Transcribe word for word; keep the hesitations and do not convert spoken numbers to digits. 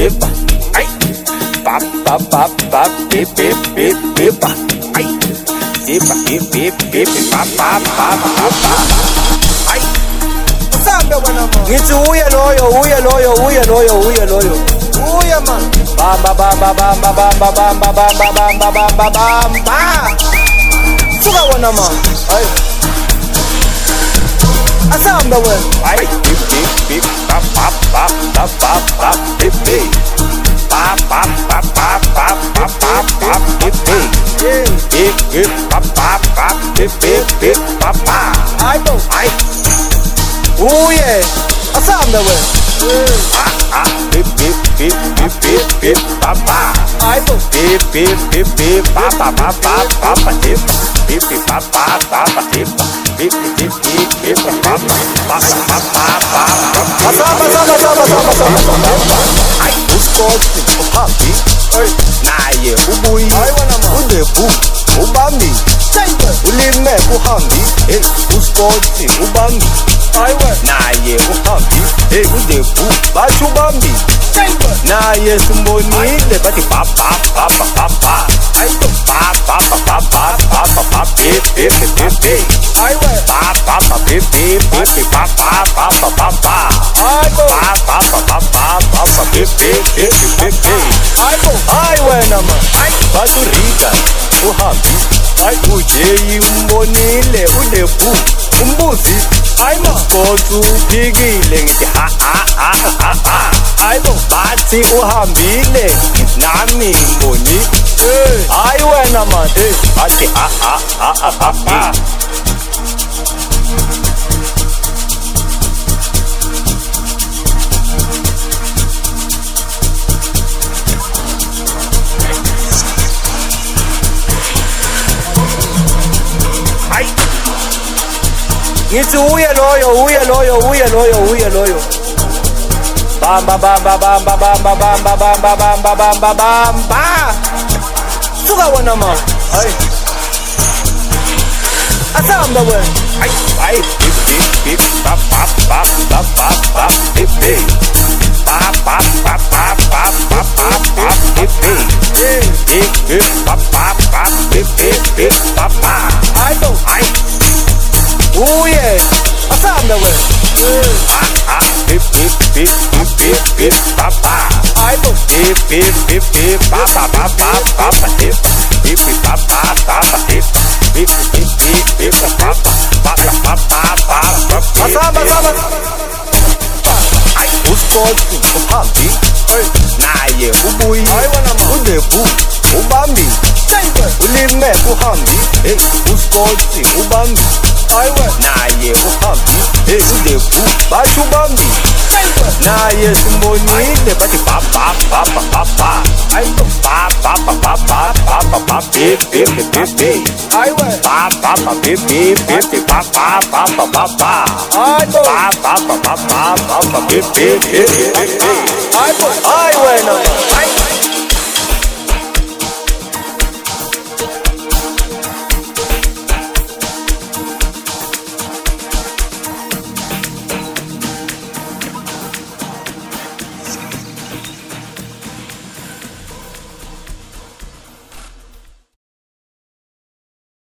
pepa. Ay, pa pa pa pa pepe pepe pepa. Ay, pepa pepe pepe pa pa pa pa pa. Ay, Usambe bwana man. ngithi uye loyo uye loyo uye loyo uye loyo. Uya man. Bam bam bam bam bam bam bam bam bam bam bam bam bam bam bam bam. Suka bwana man. Ay, Asambe we. ay, pip pip pip pa pa pa pa pa pa pip pip. Pa pa pa pa pa pa pa pa pip pip. Yeah. Pip pip pa pa pa pip pip pip pa pa. Ay bo. Ay, Uye. Asambe we. ah ah pip pip pip pip pip pip pa pa. Ay bo. Pip pip pip pip pa pa pa pa pa pa pip. Pip pip pa pa pa pa pip. Pip pip pip pip pa pa pa pa pa pa. Asamba asamba asamba asamba asamba. Ay, uskothi uhambi. Ay. Naye ubuyi. Ay wena man. Unebu ubambi. Taywe. Ulime uhambi. Hey, uskothi ubambi. Ay we. Naye uhambi. Hey, unebu bathi ubambi. Taywe. Naye simbonile bathi pa pa pa pa pa pa. Ay, pa pa pa pa pa pa pa pa pip pip pip pip. Ay we. Pa pa pa pip pip pip pa pa pa pa pa pa. Ay bo. Pa pa pa pa pa pa pa pip pip pip pip pip. Ay bo. Ay wena man, ay baturika uhambi. Ay ujeyi umbonile unebu umbuzi. Ay ma. Kodwa uphikile ngithi ha ha ha ha ha. Ay bo. Bathi uhambile nami mboni. Eh. Ay wena man, eh bathi ha ha ha ha ha ha. Ay, Ngithi uye loyo uye loyo uye loyo uye loyo. bam bam bam bam bam bam bam bam bam bam bam bam bam bam bam bam bam. Suka bwana man. Ay, Asamba we. ay, ay, pip pip pip pa pa pa pa pa pa pip pip. Pa pa pa pa pa pa pa pa pip pip. Yeah. Pip pip pa pa pa pip pip pip pa pa. Ay bo. Ay, Uye. Asamba we. ah ah pip pip pip pip pip pip pa pa. Ay bo. Pip pip pip pip pa pa pa pa pa pa pip. Pip pip pa pa pa pa pip. Pip pip pip pip pa pa pa pa pa pa pa pa. Asamba asamba. Ay, uskothi uhambi. Ay. Naye ubuyi. Ay wena man. Unebu ubambi. Taywe. Ulime uhambi. Hey, uskothi ubambi. Ay we. Naye uhambi. Hey, unebu bathi ubambi. Taywe. Naye simbonile bathi pa pa pa pa pa pa. Ay bo. Pa pa pa pa pa pa pa pa pip pip pip pip. Ay we. Pa pa pa pip pip pip pip pa pa pa pa pa pa. Ay bo. Pa pa pa pa pa pa pa pip pip pip pip pip. Ay bo. Ay wena man, ay